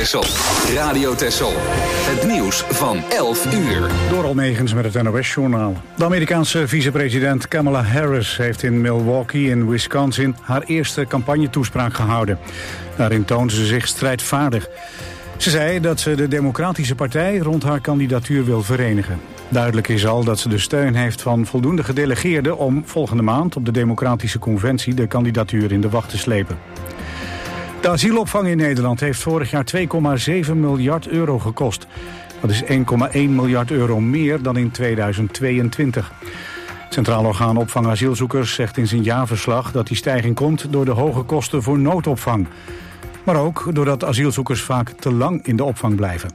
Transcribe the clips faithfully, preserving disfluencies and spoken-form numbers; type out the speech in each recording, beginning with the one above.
Texel. Radio Texel. Het nieuws van elf uur. Door Almegens met het N O S-journaal. De Amerikaanse vicepresident Kamala Harris heeft in Milwaukee in Wisconsin haar eerste campagnetoespraak gehouden. Daarin toonde ze zich strijdvaardig. Ze zei dat ze de Democratische Partij rond haar kandidatuur wil verenigen. Duidelijk is al dat ze de steun heeft van voldoende gedelegeerden om volgende maand op de Democratische Conventie de kandidatuur in de wacht te slepen. De asielopvang in Nederland heeft vorig jaar twee komma zeven miljard euro gekost. Dat is één komma één miljard euro meer dan in tweeduizend tweeëntwintig. Het Centraal Orgaan Opvang Asielzoekers zegt in zijn jaarverslag dat die stijging komt door de hoge kosten voor noodopvang. Maar ook doordat asielzoekers vaak te lang in de opvang blijven.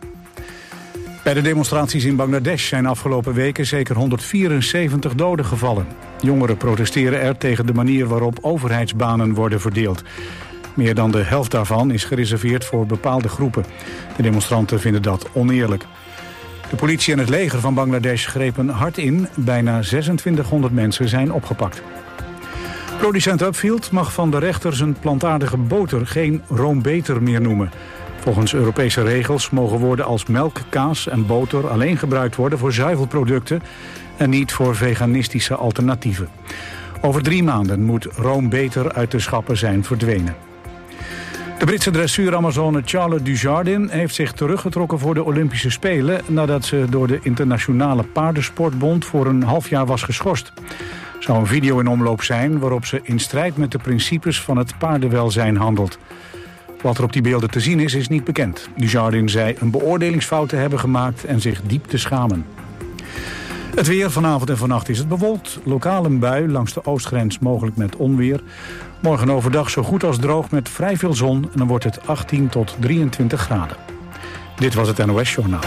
Bij de demonstraties in Bangladesh zijn afgelopen weken zeker honderdvierenzeventig doden gevallen. Jongeren protesteren er tegen de manier waarop overheidsbanen worden verdeeld. Meer dan de helft daarvan is gereserveerd voor bepaalde groepen. De demonstranten vinden dat oneerlijk. De politie en het leger van Bangladesh grepen hard in. Bijna zesentwintighonderd mensen zijn opgepakt. Producent Upfield mag van de rechter zijn plantaardige boter geen roombeter meer noemen. Volgens Europese regels mogen woorden als melk, kaas en boter alleen gebruikt worden voor zuivelproducten en niet voor veganistische alternatieven. Over drie maanden moet roombeter uit de schappen zijn verdwenen. De Britse dressuur-Amazone Charlotte Dujardin heeft zich teruggetrokken voor de Olympische Spelen nadat ze door de Internationale Paardensportbond voor een half jaar was geschorst. Er zou een video in omloop zijn waarop ze in strijd met de principes van het paardenwelzijn handelt. Wat er op die beelden te zien is, is niet bekend. Dujardin zei een beoordelingsfout te hebben gemaakt en zich diep te schamen. Het weer, vanavond en vannacht is het bewolkt. Lokaal een bui langs de oostgrens, mogelijk met onweer. Morgen overdag zo goed als droog met vrij veel zon. En dan wordt het achttien tot drieëntwintig graden. Dit was het N O S-journaal.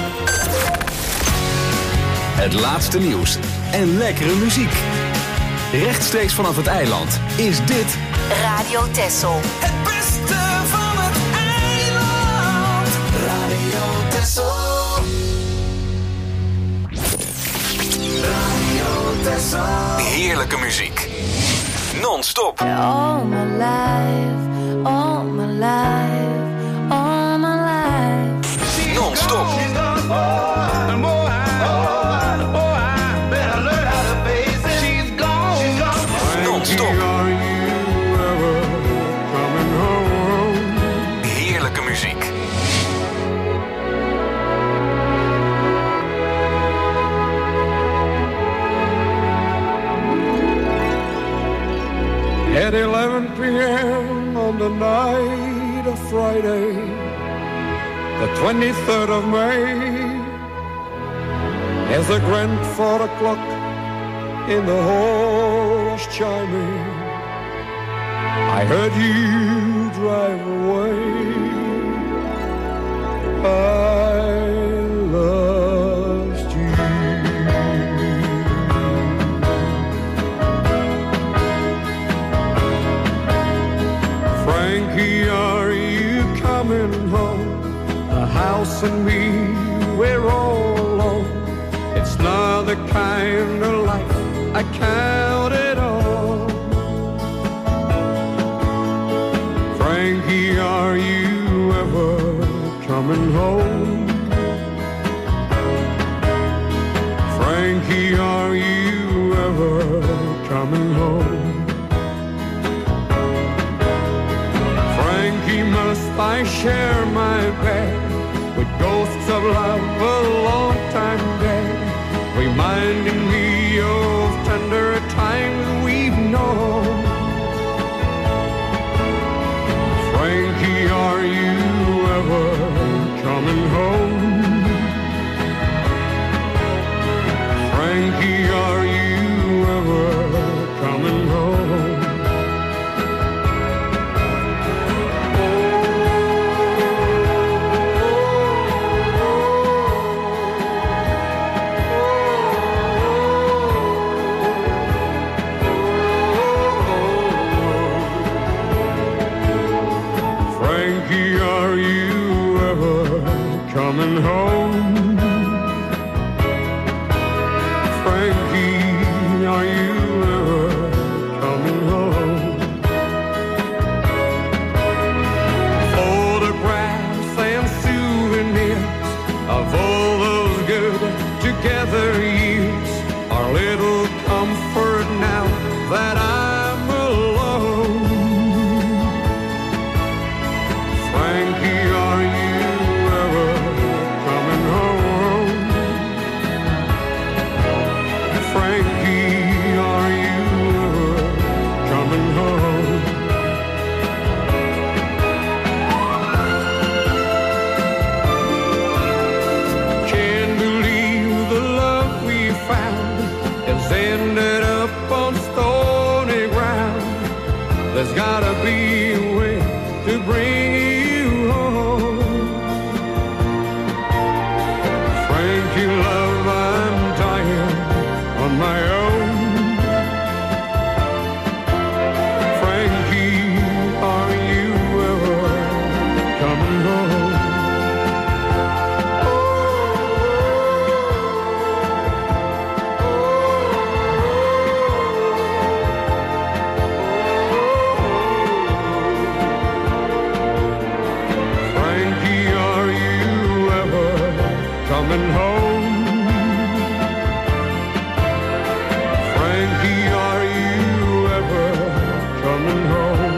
Het laatste nieuws en lekkere muziek. Rechtstreeks vanaf het eiland is dit Radio Texel. Het beste van het eiland. Radio Texel. Radio Texel. Heerlijke muziek. Non-stop. All my life, all my life, all my life. Non-stop. Non-stop. Heerlijke muziek. At eleven p.m. on the night of Friday, the twenty-third of May, as the grandfather clock in the hall was chiming, I heard you drive away. I lost you. Frankie, are you coming home? The house and me, we're all alone. It's not the kind of life I counted on. Frankie, are you ever coming home? Frankie, are you ever coming home? Frankie, must I share my bed with ghosts of love a long time dead, reminding me of tender times we've known? Frankie, are you ever coming home? Frankie, are you ever coming home? Frankie, are you ever coming home? Frankie, are you ever coming home? Photographs and souvenirs there's gotta be a way to bring you home. Frankie, love, I'm tired on my own. Frankie, are you ever coming home? Coming home, Frankie, are you ever coming home?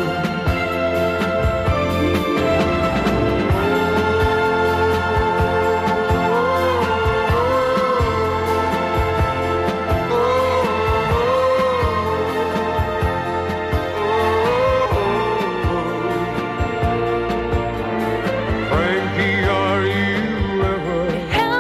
Frankie, are you ever?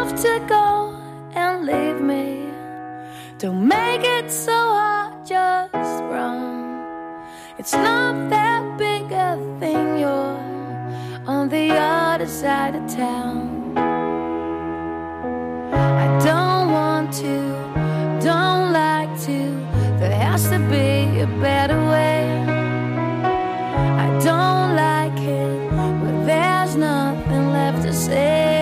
Don't make it so hard, just run. It's not that big a thing, you're on the other side of town. I don't want to, don't like to, there has to be a better way. I don't like it, but there's nothing left to say.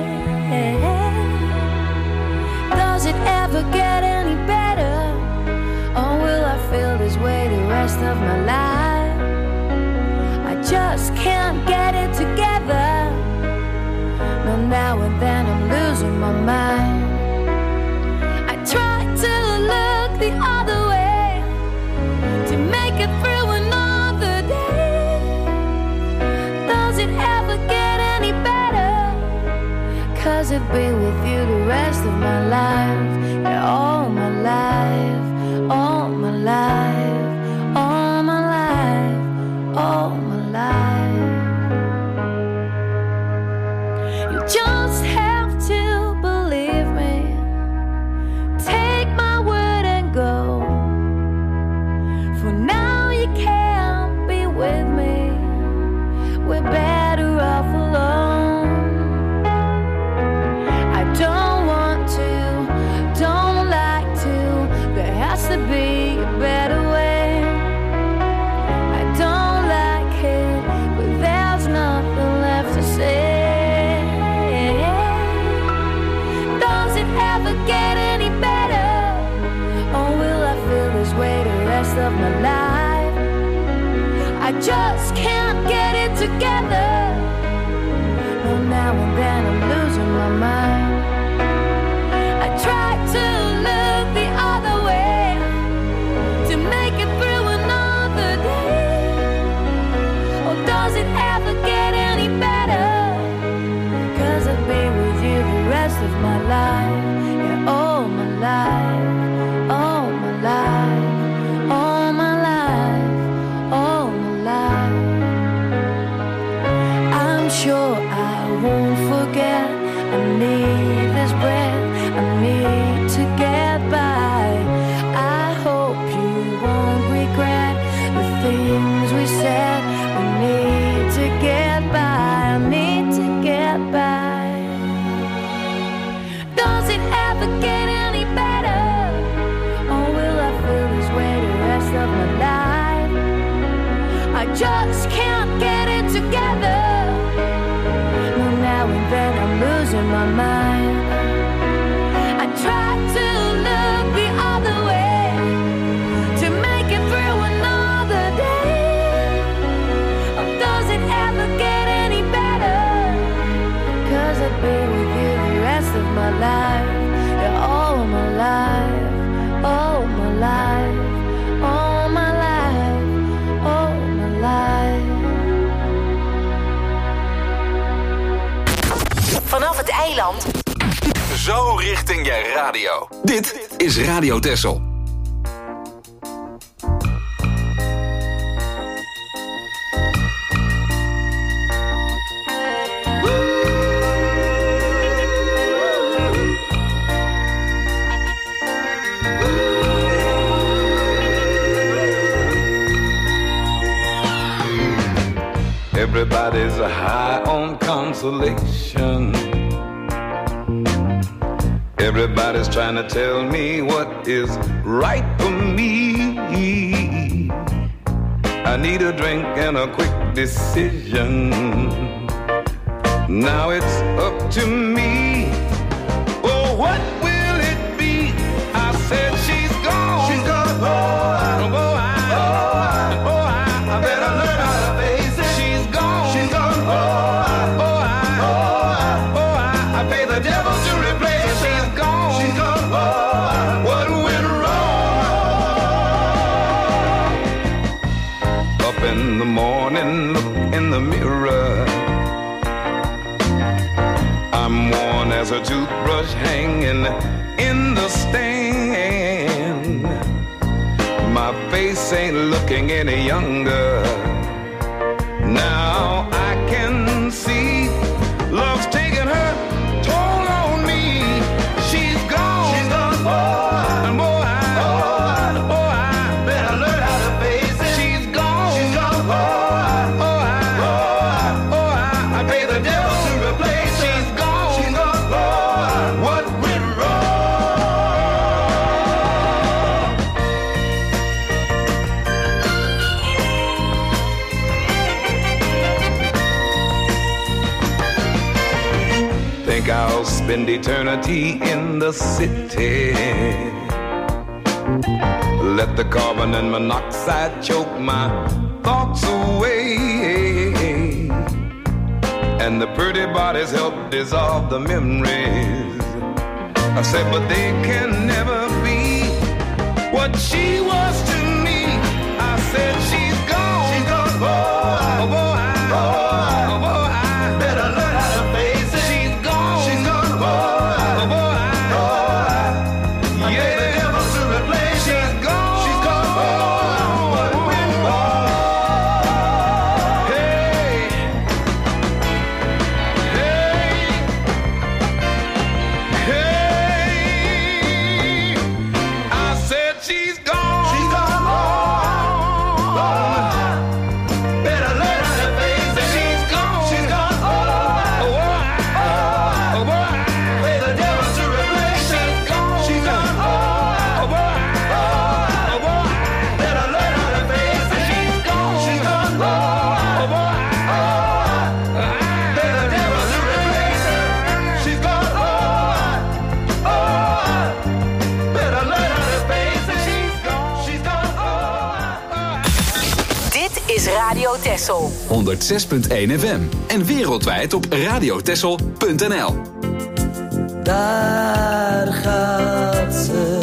Does it ever get any better, or will I feel this way the rest of my life? I just can't get it together. No, now and then I'm losing my mind. I try to look the other way to make it through another day. Does it ever get any better? 'Cause I'd be with you the rest of my life. Yeah, all my life, all my life, all my life, all my life. You just have to believe me. Take my word and go. For now you can't be with me. We're better off alone. I don't want to, don't like to, there has to be a better way. I don't like it, but there's nothing left to say. Does it ever get any better, or will I feel this way the rest of my life? I just can't get it together. No, now and then I'm losing my mind. I try to look the other way to make it through another day. Or does it ever get any better? 'Cause I've been with you the rest of my life. Yeah, all my life, all my life, all my life, all my life. I'm sure I won't forget. I need this breath, I need to get by. I hope you won't regret the things we said. We need to get by, I need to get by. Does it ever get any better, or will I feel this way the rest of my life? I just can't get it together. No, now and then I'm losing my mind. I try to look the other way to make it through another day. Or does it ever get any better? 'Cause I've been with you the rest of my life. Yeah, all my life, all my life, all my life, all my life. Vanaf het eiland. Zo richting je radio. Dit is Radio Texel. Everybody's high on consolation. Everybody's trying to tell me what is right for me. I need a drink and a quick decision. Now it's up to me. Oh, what will it be? I said she's gone. She's gone. Oh, I, oh, I, oh, I, oh, I, I better learn how to face it. She's gone. She's gone. Oh, I, oh, I, oh, I, oh, I, I pay the devil to replace her. She's gone. She's gone. Oh, I, what went wrong? Up in the morning, look in the mirror. I'm worn as a toothbrush hanging in the stand. My face ain't looking any younger. Now I can see love's taking her toll on me. She's gone. She's gone. Oh, and boy, I, oh, oh, I better learn how to face it. She's gone. She's gone. Oh, oh, I, oh, I, oh, I, I pay the devil to replace her. She's gone. What went wrong? Think I'll spend eternity in the city. Let the carbon and monoxide choke my thoughts away. And the pretty bodies help dissolve the memories. I said, but they can never be what she was to me. I said, she's gone. She's gone. Oh, oh, boy, I, oh, boy, I better learn how to face it. She's gone. She's gone. Oh, boy, I, oh, I, yeah, the devil to replace. She's gone. She's gone. Oh, what went wrong? Hey, hey, hey. I said she's gone. She's gone. Oh, oh, better learn how to face it. She's gone. She's gone. Oh, oh, oh, oh, boy. Pay the devil to replace. She's gone. She's gone. Oh, oh, boy. Oh, boy. Better learn how to face it. She's gone. She's gone. Oh, boy. Pay the devil to replace her. She's gone. Oh, oh, better learn how to face it. She's gone. She's gone. Oh, Dit is Radio Texel. honderdzes punt één F M en wereldwijd op radiotexel punt n l. Daar gaat ze.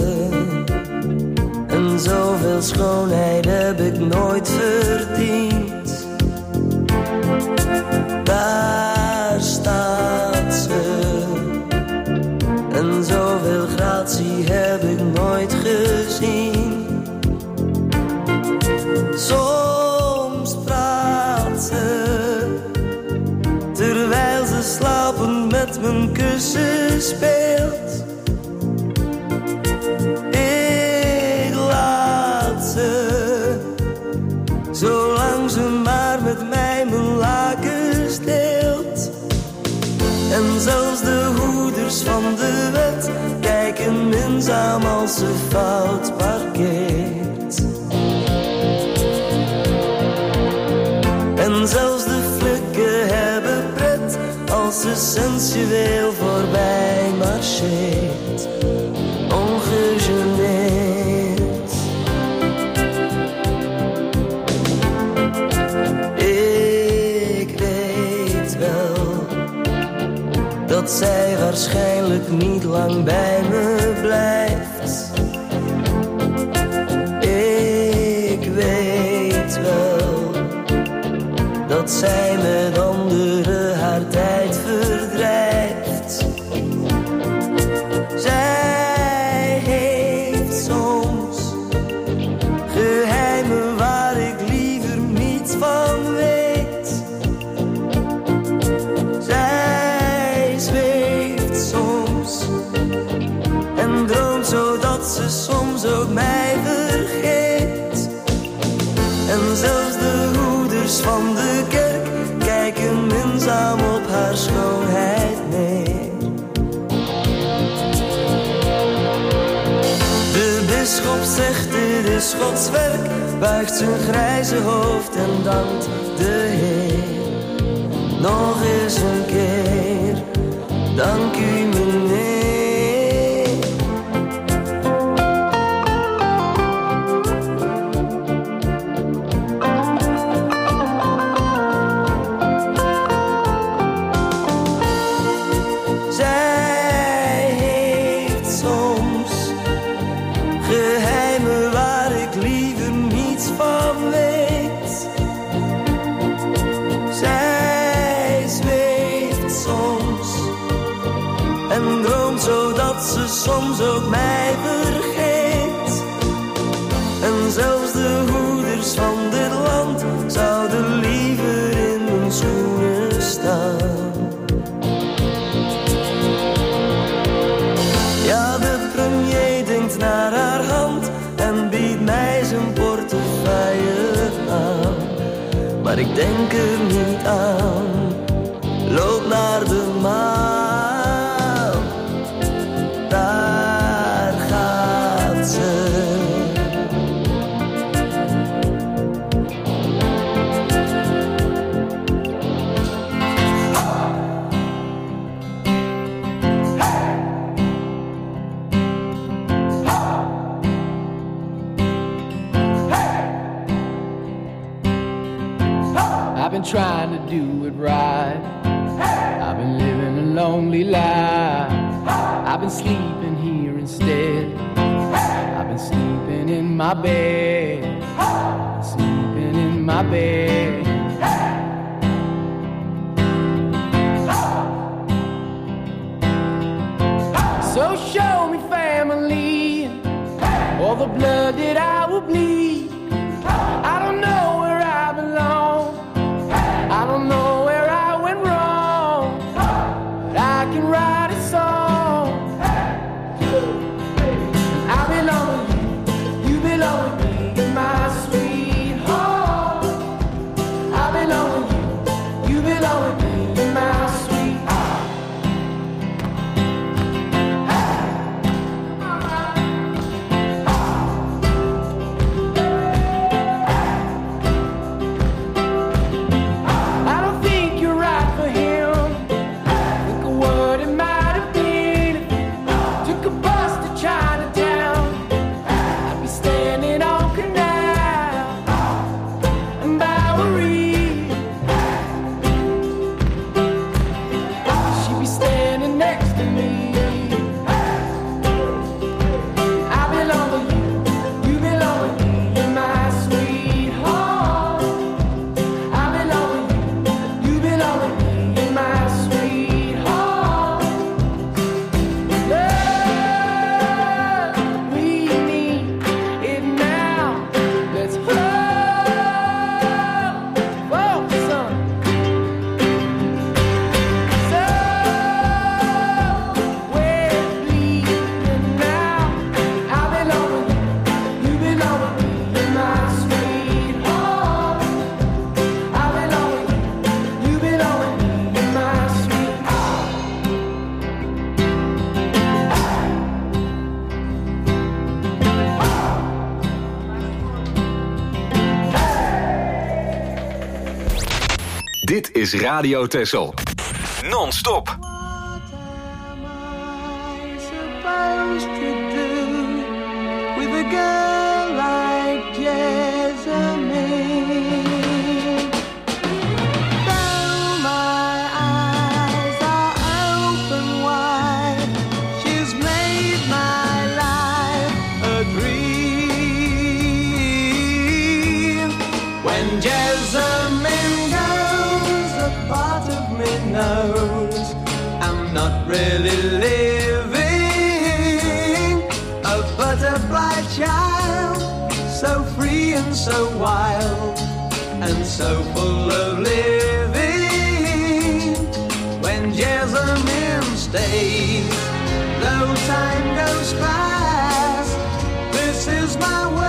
En zoveel schoonheid heb ik nooit verdiend. Daar staat ze. En zoveel gratie heb ik nooit gezien. Soms praat ze. Terwijl ze slapend met mijn kussen speelt. Ik laat ze, zolang ze maar met mij mijn lakens deelt. En zelfs de hoeders van de wet kijken minzaam als ze fout parkeert. En zelfs de flikken hebben pret als ze sensueel voorbij marcheert. Ongegeneerd. Ik weet wel dat zij waarschijnlijk niet lang bij me blijft. Ik weet wel dat zij met anderen haar tijd verdrijft. Zij heeft soms geheimen waar ik liever niets van weet. Zij zweeft soms en droomt zodat ze soms ook mij vergeet. En zelfs de hoeders van de kerk kijken is Gods werk, buigt zijn grijze hoofd en dankt de Heer. Nog eens een keer, dank u meneer. Soms ook mij vergeet. En zelfs de hoeders van dit land zouden liever in mijn schoenen staan. Ja, de premier denkt naar haar hand en biedt mij zijn portefeuille aan. Maar ik denk er niet aan, loop naar de maan. Daar gaat ze. I've been trying to do it right. I've been living a lonely life. I've been sleeping here instead. I've been sleeping in my bed. I've been sleeping in my bed. So show me family, all the blood that I will bleed. I don't know where I belong. I don't know where I went wrong. But I can write a song. I belong with you, you belong with me, my sweetheart. I belong with you, you belong with me, my sweetheart. I don't think you're right for him. Think of what it might have been if you took a bus to Chinatown. I'd be standing on Canal and Bowery. She'd be standing next to me. I belong with you, you belong with me, you're my sweetheart. I belong with you, you belong with me, you're my sweetheart. Love, we need it now. Let's hold, focus on. So we're bleeding now. I belong with you, you belong with me, you're my sweetheart. I belong with you, you belong with me, you're my sweetheart. Dit is Radio Texel. Non-stop. What am I supposed to do with a girl like Jessamine? Though my eyes are open wide, she's made my life a dream. When Jessamine goes, a part of me knows I'm not really living. A butterfly child, so free and so wild, and so full of living. When Jessamine stays, though time goes fast, this is my world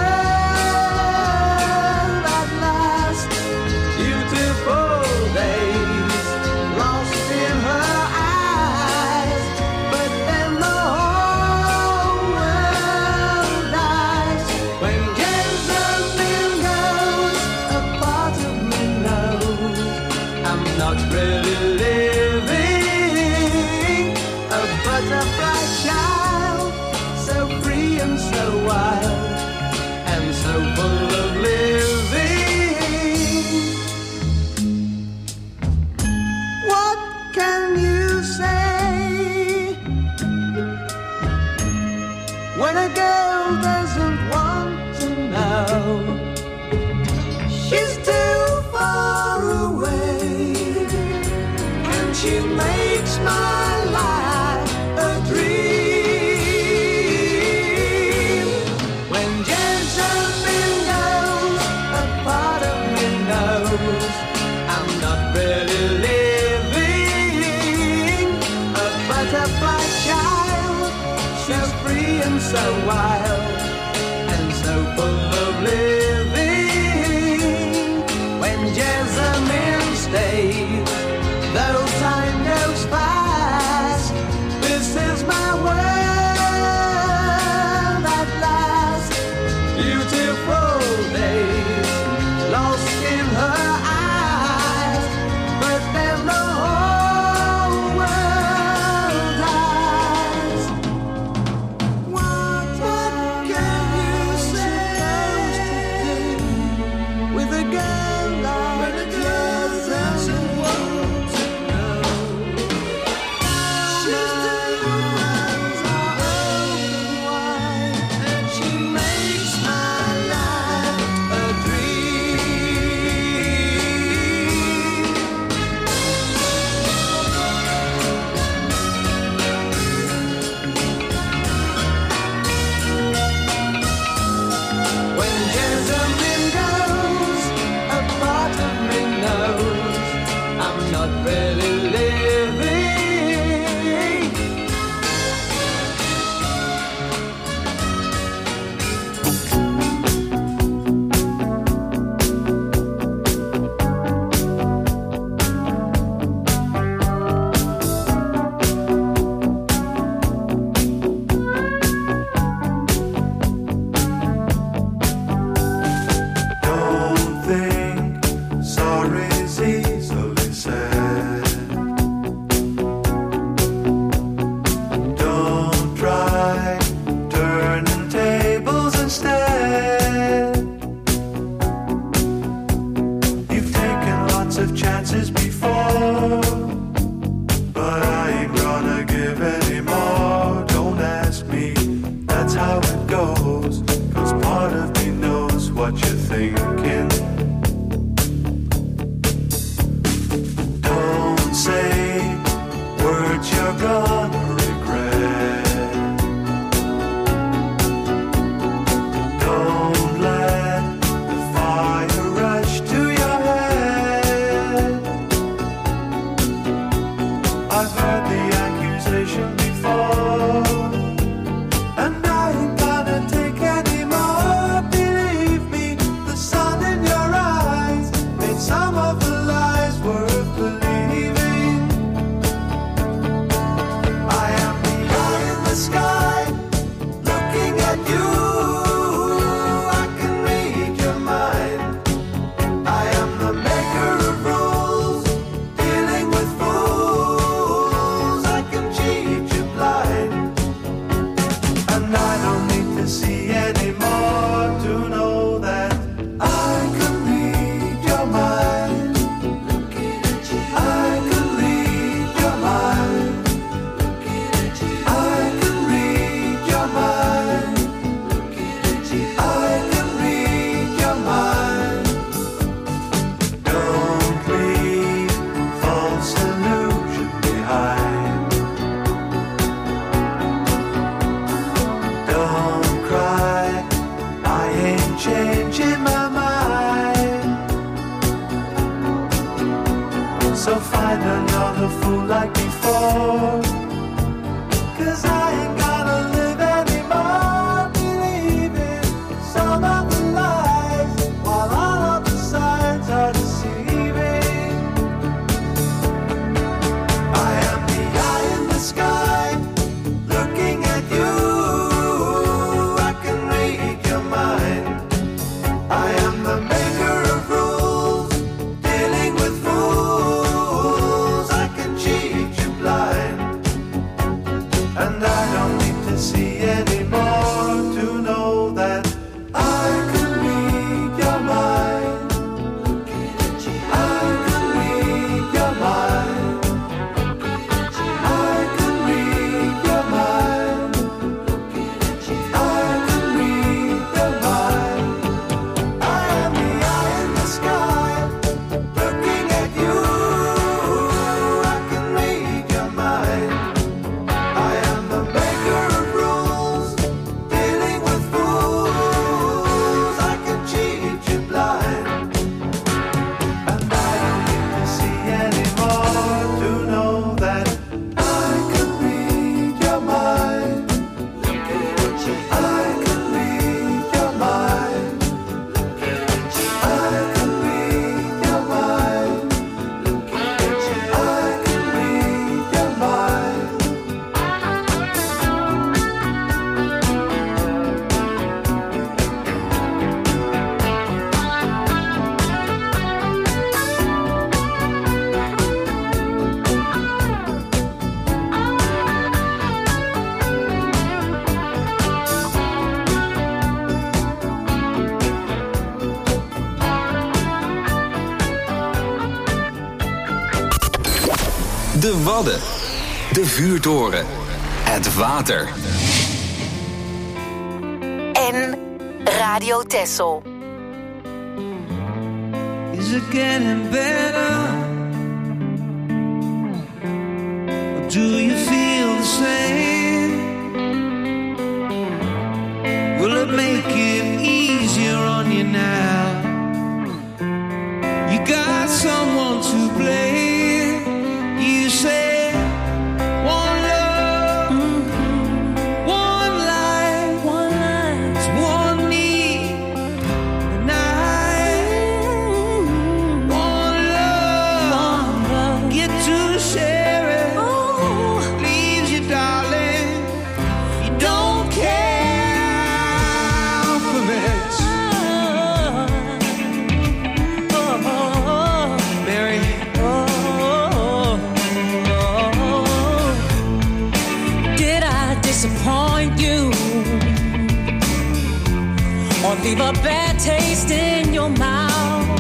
at last. Beautiful days lost in her eyes, but then the whole world dies when Jessamine butterfly child, so free and so wild, and so full of living. What can you say when a girl doesn't want to know? She's too far away, and she makes my life a dream. When Jessamine goes, a part of me knows I'm not really living. A butterfly child, she's free and so wild, and so full of living. When Jessamine stays, though time goes fast, this is my world at last. Beautiful days lost in her eyes, but then the whole world dies. What, what can you suppose to do with a girl like doesn't want to know? She's the ones are open wide, and she makes my life a dream. When Jessamine goes, a part of me knows I'm not really living. Don't think sorry's easily said. Don't try turning tables instead. You've taken lots of chances before, but I ain't gonna give any more. Don't ask me, that's how it goes. 'Cause part of me knows what you're thinking. Don't say words you're gonna regret. Don't let the fire rush to your head. I've heard the accusation before, and I ain't gonna take any more. Believe me, the sun in your eyes made some of the lies worth believing. I am the eye in the sky, looking at you. I can read your mind. I am the maker of rules, dealing with fools. I can cheat you blind, and I don't need to see anymore to know that I can read your mind. I can read your mind. I can read your mind. I can read your mind. Don't leave false illusion behind. Don't cry, I ain't changing my mind. So find another fool like before, 'cause I ain't gonna live anymore believing some of the lies, while all of the signs are deceiving. I am the eye in the sky, looking at you. I can read your mind. I am the maker of rules, dealing with fools. I can cheat you blind, see anymore to know that I can read your mind. I can read your mind. I can read your mind. I can read your mind. I am the eye in the sky, looking at you. I can read your mind. I am the maker of rules, dealing with fools. I can cheat you blind, and I don't need to see anymore to know that I can read your mind. I can read your mind. I can read your mind. I can read your mind. De Wadden. De Vuurtoren. Het water. En Radio Texel. Is it getting better? Or do you feel the same? Will it make it easier on you now? You got someone to blame. You say one love, one life, one life, it's one need, and I one love, get to share it. Leaves you, darling, you don't care for it. Mary. Did I disappoint you or leave a bad taste in your mouth?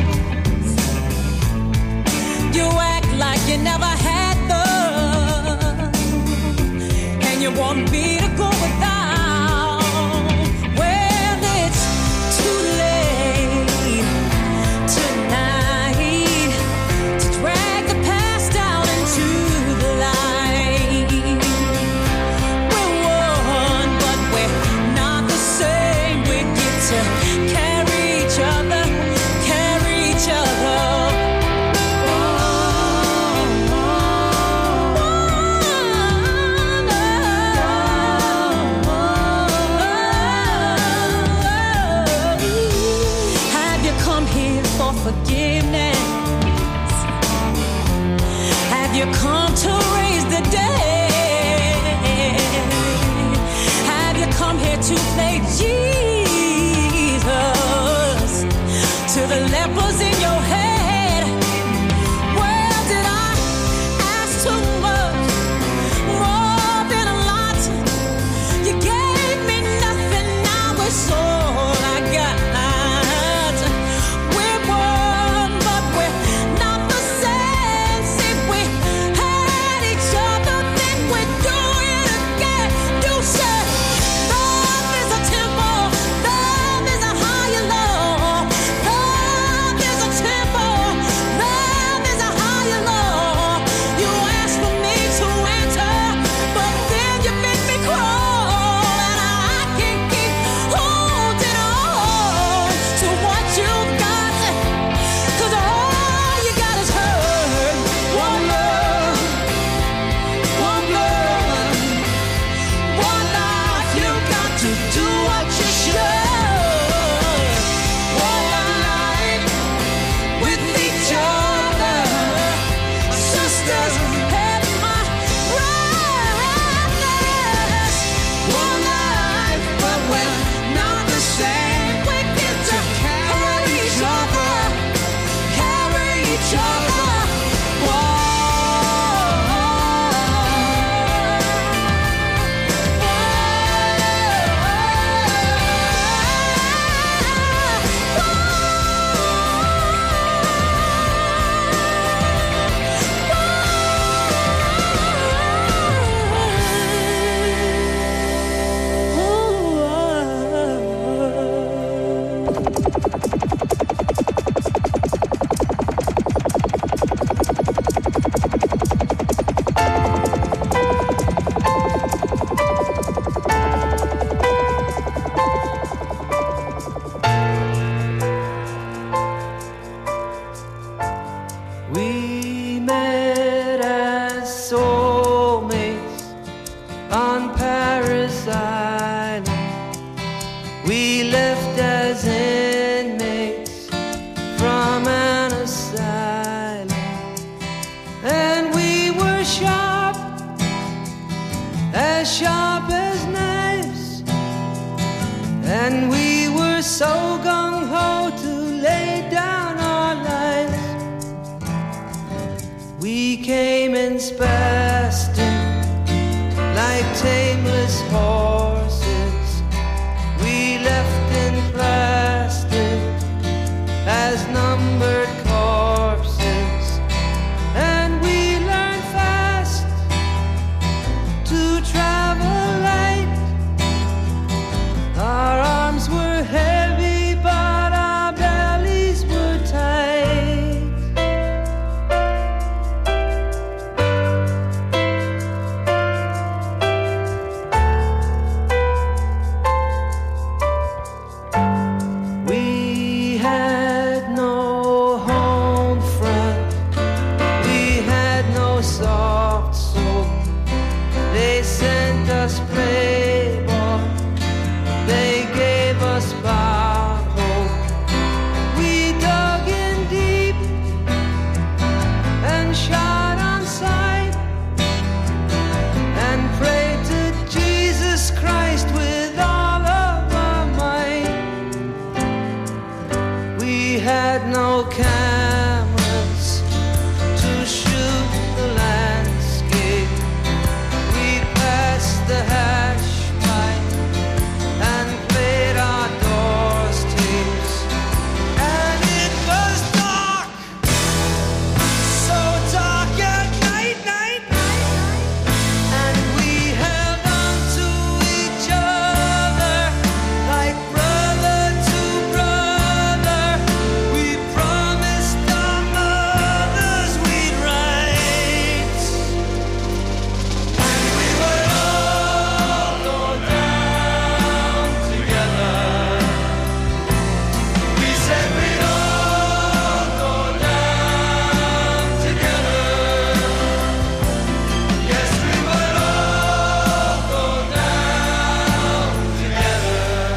You act like you never had love, and you want me to go without. Well, it's too late tonight to drag the past out into the light. We're one, but we're not the same. We get to carry each other, carry each other. Have you come here for forgiveness? Have you come to raise the dead? Have you come here to play Jesus to the lepers in your head? Well, did I ask too much? More than a lot. You gave me nothing, now it's all I got. We're one, but we're not the same. See, we had each other, then we do it again. You said love is a temple, love is a higher law, love on Paris Island. We left as inmates from an asylum, and we were sharp, as sharp as knives, and we were so gung-ho to lay down our lives. We came in spastic like tameless horses. We left in plastic as numbered corpses, and we learned fast to travel light. Our arms were heavy, but our bellies were tight. We had no home front, we had no soft soap. They sent us Playboy, they gave us Bob Hope. We dug in deep and shot on sight, and prayed to Jesus Christ with all of our might. We had no cameras to shoot the landscape. We passed the hash pipe and played our doors tapes. And it was dark, so dark at night, night, night. And we held on to each other like brother to brother. We promised our mothers we'd write, and we would all go down together. We said we'd all go down together. Yes, we would all go down together.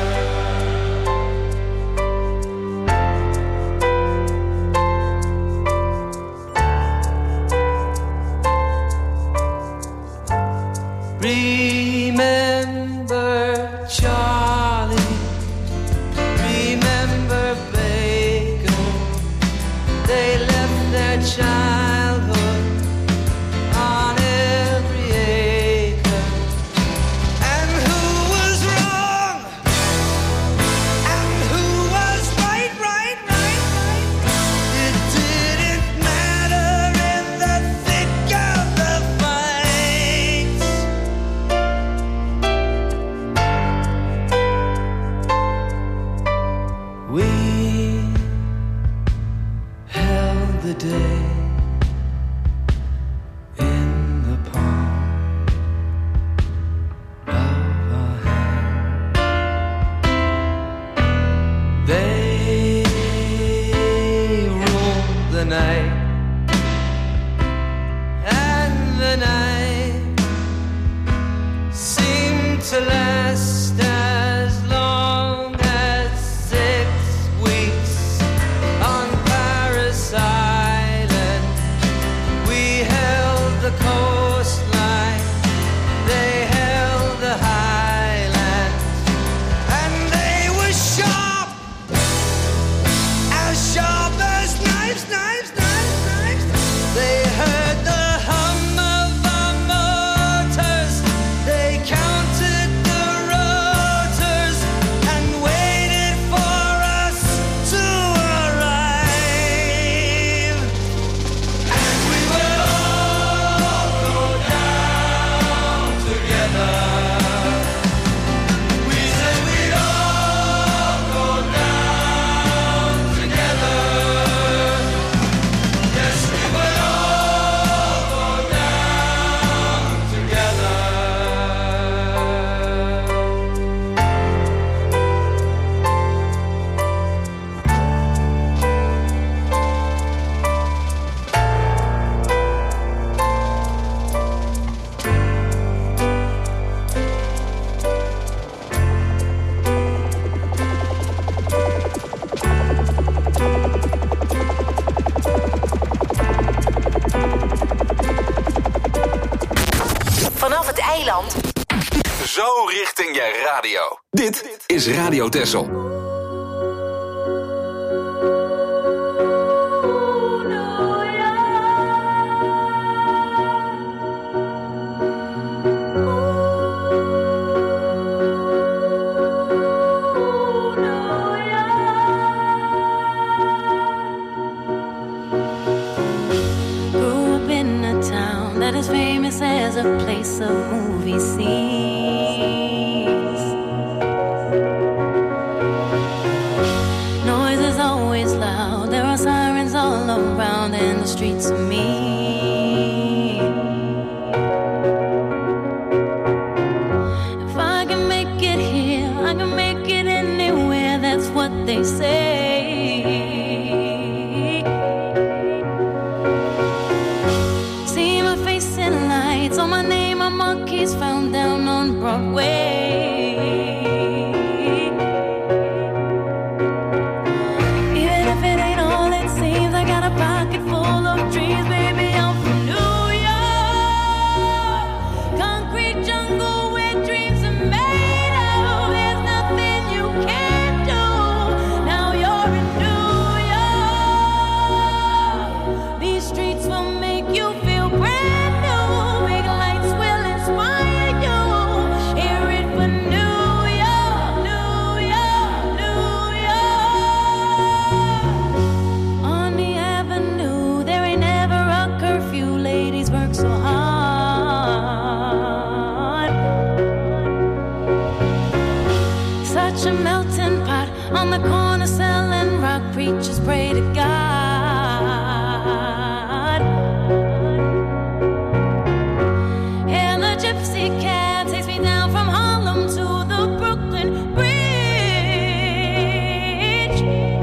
Remember Charlie, remember Baker. They left their childhood on every acre. And who was wrong? And who was right, right, right, right? It didn't matter in the thick of the fight. We held the day in the palm of our hand. They ruled the night, and the night seemed to last as long as six weeks on Paris Island. We held the coastline, they held the highlands, and they were sharp, as sharp as knives, knives, knives, knives. They heard the hum of our motors, they counted the Zo richting je radio. Dit is Radio Texel. As famous as a place of movie scenes. Noise is always loud. There are sirens all around, and the streets are mean. If I can make it here, I can make it anywhere. That's what they say. On my name, a monkey's found down on Broadway. Even if it ain't all it seems, I got a pocket full of dreams, baby. I'm from New York, concrete jungle where dreams are made of. There's nothing you can't do. Now you're in New York. These streets will make you feel brand. A melting pot on the corner selling rock. Preachers pray to God. And the gypsy cab takes me down from Harlem to the Brooklyn Bridge.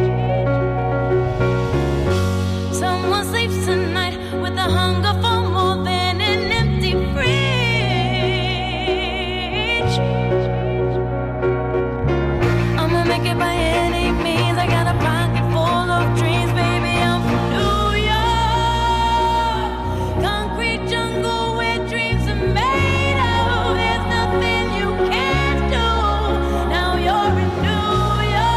Someone sleeps tonight with the hunger for more than an empty fridge. Make it by any means. I got a pocket full of dreams, baby. I'm from New York, concrete jungle where dreams are made of. There's nothing you can't do. Now you're in New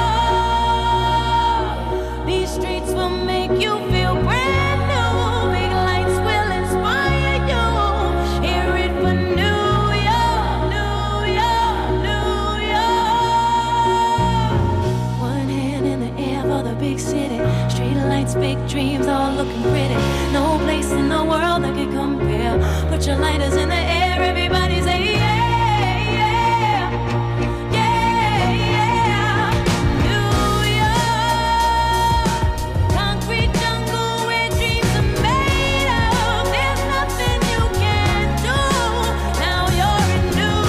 York. These streets will make you feel brand new. Big lights will inspire you. Hear it for New York, New York, New York. One hand in the air for the big city. Street lights, big dreams, all looking pretty. No place in the world that can compare. Put your lighters in the air, everybody say yeah, yeah, yeah, yeah. New York, concrete jungle where dreams are made of. There's nothing you can't do. Now you're in New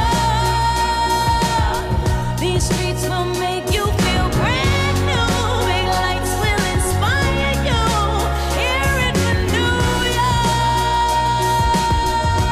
York. These streets will make you feel brand new. Big lights will inspire you. Hear it for New York.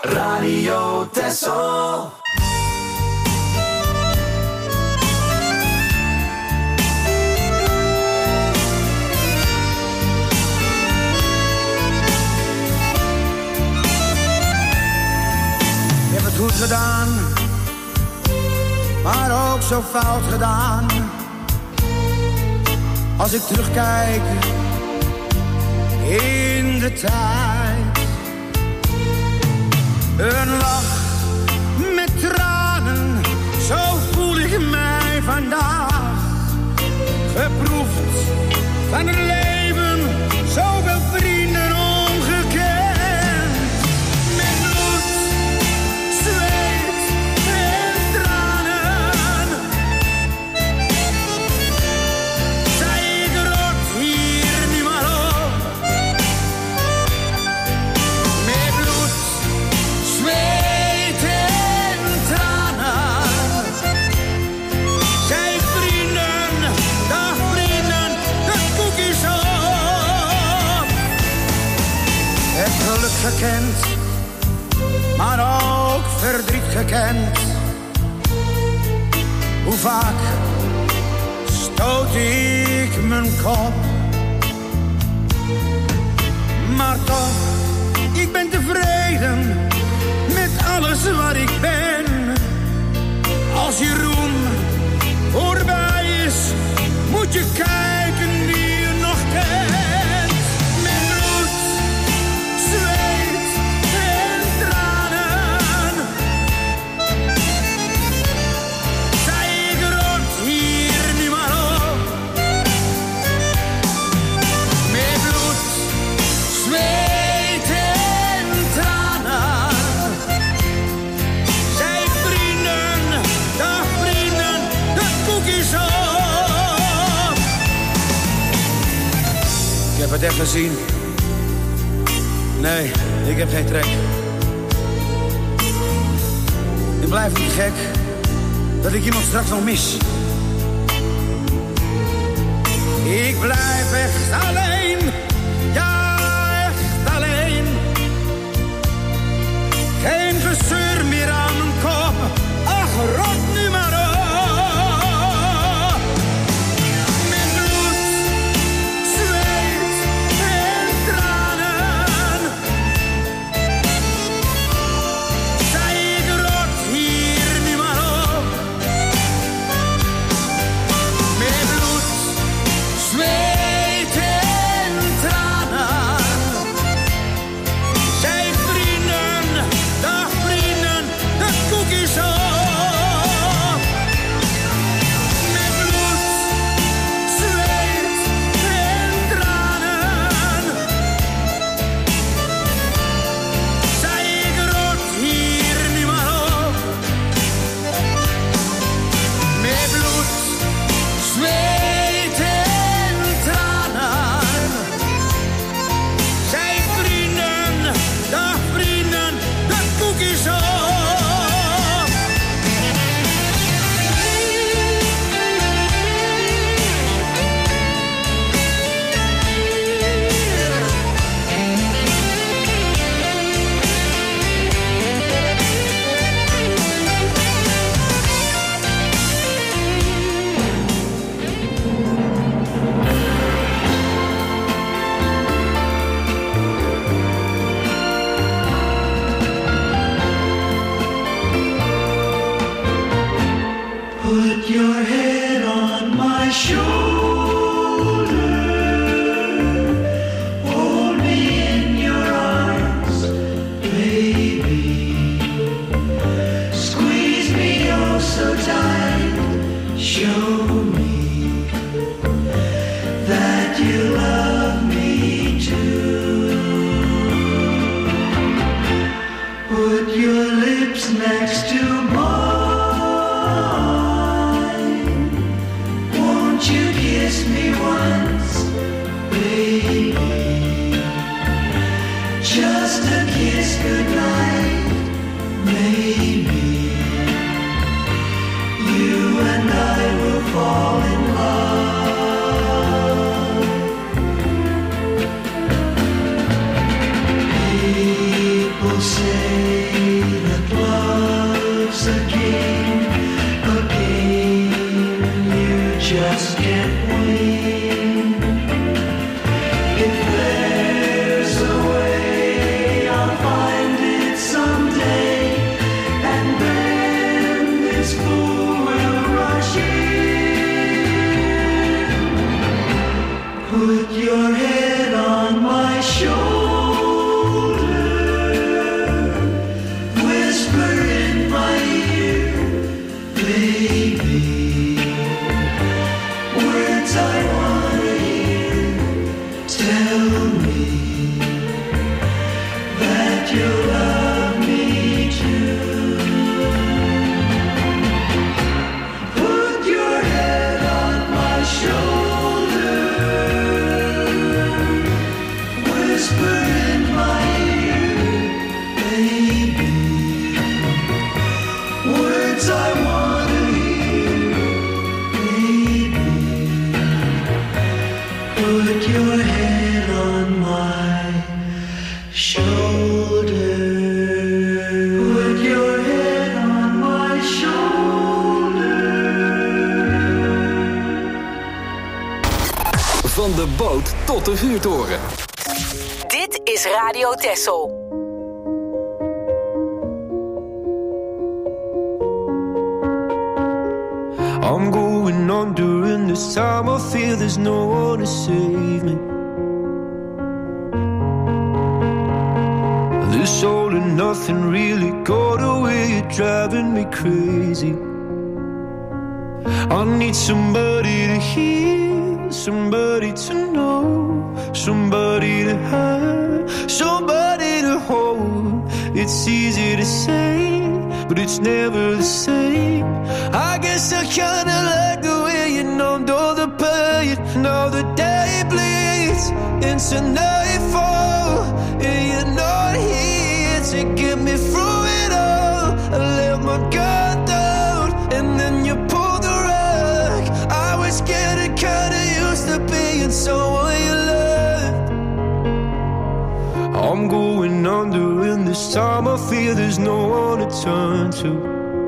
Radio Texel. Ik heb het goed gedaan, maar ook zo fout gedaan. Als ik terugkijk in de tijd. Een lach met tranen, zo voel ik mij vandaag. Geproefd van het leven, zoveel vrienden ongekend. Met bloed, zweet en tranen. Zij ik rot hier nu maar op. Met bloed, zweet en tranen. Zij vrienden, dag vrienden, de koekjes op. Het geluk gekend, maar ook verdriet gekend. Hoe vaak stoot ik mijn kop. Maar toch, ik ben tevreden met alles wat ik ben. Als je roem voorbij is, moet je kijken wie je nog kent. Met bloed, zweet en tranen. Zij ik rot hier nu maar op. Met bloed, zweet en tranen. Zij vrienden, dag vrienden, de koekjes op. Ik heb het echt gezien. Nee, ik heb geen trek. Ik blijf niet gek dat ik iemand straks nog mis. Ik blijf echt alleen, ja echt alleen. Geen gezeur meer aan mijn kop, ach rot nu maar op. Met bloed, zweet en tranen. Zij ik rot hier nu maar op. Met bloed, zweet en tranen. Zij vrienden, dag vrienden, de koekjes op. Met bloed, zweet en tranen. Zij ik rot hier nu maar op. Met bloed, zweet en tranen. Zij vrienden, dag vrienden, de koekjes op. Put your head on my shoulder. Hold me in your arms, baby. Squeeze me oh so tight. Show me that you love me too. Put your lips next to mine. Won't you kiss me once, baby? Just a kiss goodnight, maybe. You and I will fall in love. People say shoulder. Put your head on my shoulder. Van de boot tot de vuurtoren. Dit is Radio Texel. I'm going under, and this time I feel there's no one to save me. This all and nothing really got away, you're driving me crazy. I need somebody to hear, somebody to know, somebody to have, somebody to hold. It's easy to say, but it's never the same. I guess I kinda like the way you numbed all the pain. Now the day bleeds into nightfall, and you're not here to get me through it all. I let my guard down, and then you pulled the rug. I was getting kinda used to being someone you loved. I'm going under, and this time I feel there's no one to turn to.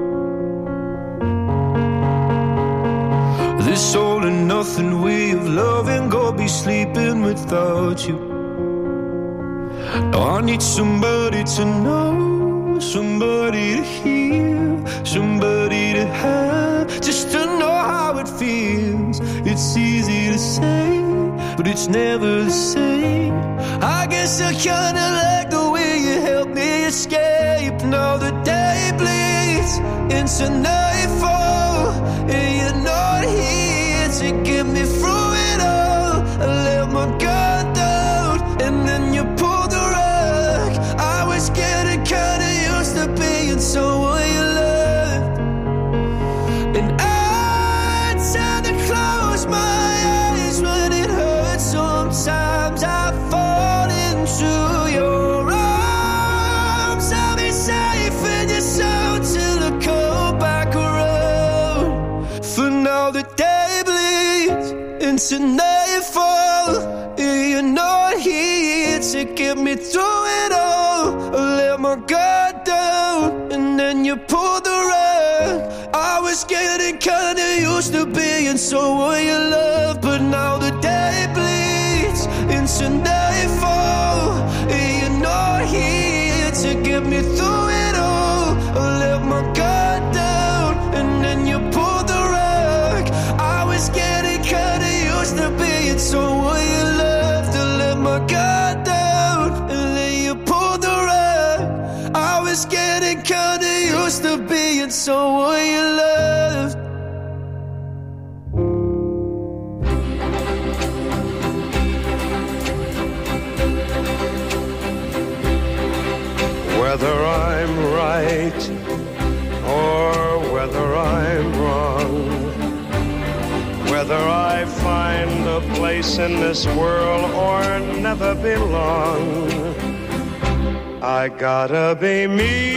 This all and nothing way of loving, go be sleeping without you. Now I need somebody to know, somebody to hear, somebody to have, just to know how it feels. It's easy to say, but it's never the same. I guess I kinda like the way you help me escape. Now the day bleeds into nightfall, and you're not here to get me through it all. I let my guard down, and then you pulled the rug. I was getting kinda used to being someone you loved, and I tend to close my eyes when it hurts. Sometimes I fall into your arms. I'll be safe in your soul till I come back around. For now the day bleeds into nightfall, and you're not here to get me through it all. I let my guard down, and then you pulled the rug. I was getting kinda used to being someone you love, but now the day bleeds into nightfall, and you're not here to get me through it all. I let my guard down, and then you pulled the rug. I was getting kinda used to being someone you loved. To let my guard down, and then you pulled the rug. I was getting kinda used to being someone you loved. Whether I'm right or whether I'm wrong, whether I find a place in this world or never belong, I gotta be me,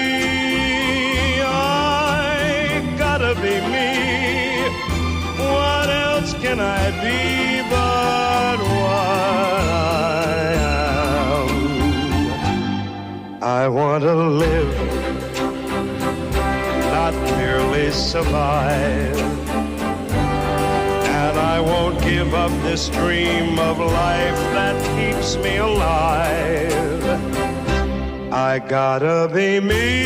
I gotta be me. What else can I be but what I am? I want to live, not merely survive. And I won't give up this dream of life that keeps me alive. I gotta be me,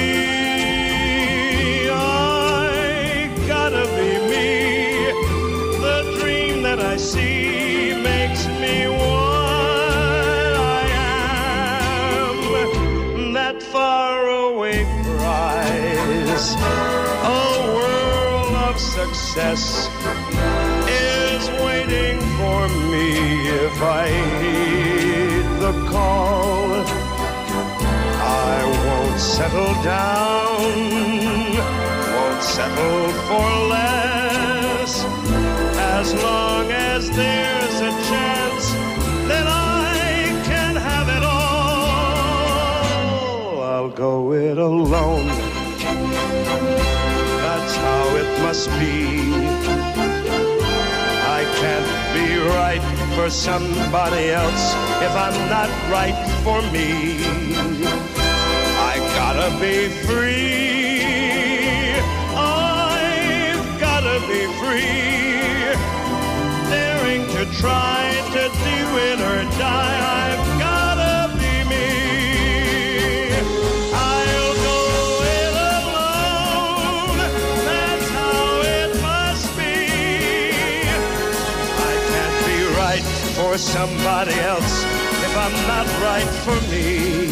I gotta be me. The dream that I see makes me what I am. That faraway prize, a world of success, is waiting for me if I heed the call. I won't settle down, won't settle for less, as long as there's a chance that I can have it all. I'll go it alone, that's how it must be. I can't can't be right for somebody else if I'm not right for me. I gotta be free. I've gotta be free. Daring to try to do it or die. I've gotta be me. I'll go it alone. That's how it must be. I can't be right for somebody else if I'm not right for me.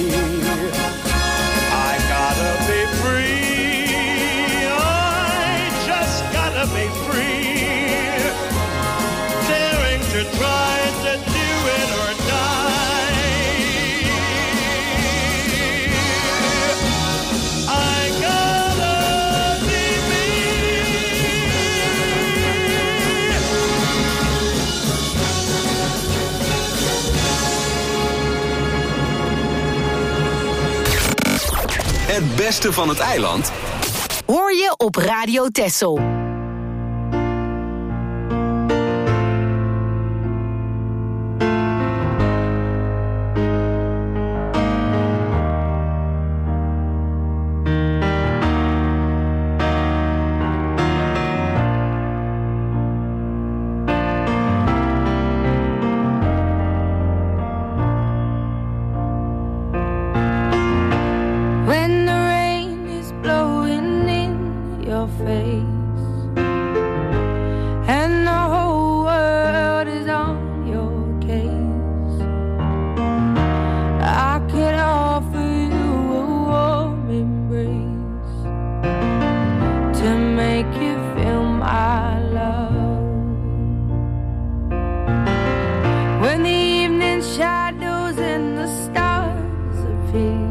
I gotta be free. I just gotta be free. Daring to try to do it or die. I gotta be me. Het beste van het eiland hoor je op Radio Texel. When the rain is blowing in your face and the whole world is on your case, I could offer you a warm embrace to make you feel my love. When the evening shadows and the stars appear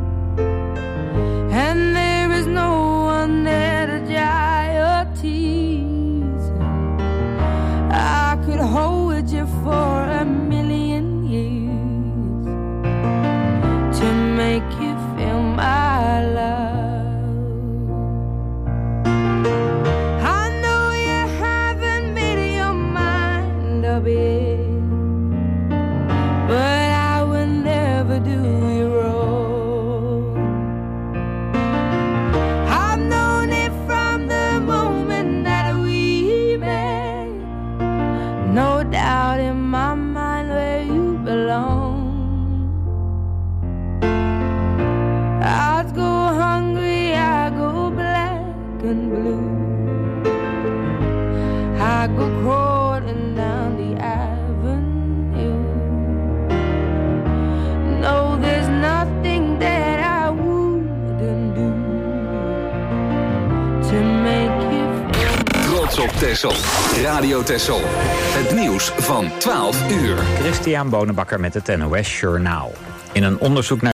and there is no one there to dry your tears, I could hold you for a million years to make you feel my love. I know you haven't made your mind up yet, but I will never do you wrong. I've known it from the moment that we met. No doubt in my mind where you belong. I go hungry, I go black and blue. I go crawling down the avenue. No, there's nothing that I wouldn't do to make you feel. Trots op Texel. Radio Texel. Het nieuws van twaalf uur. Christian Bonenbakker met het N O S Journaal. In een onderzoek naar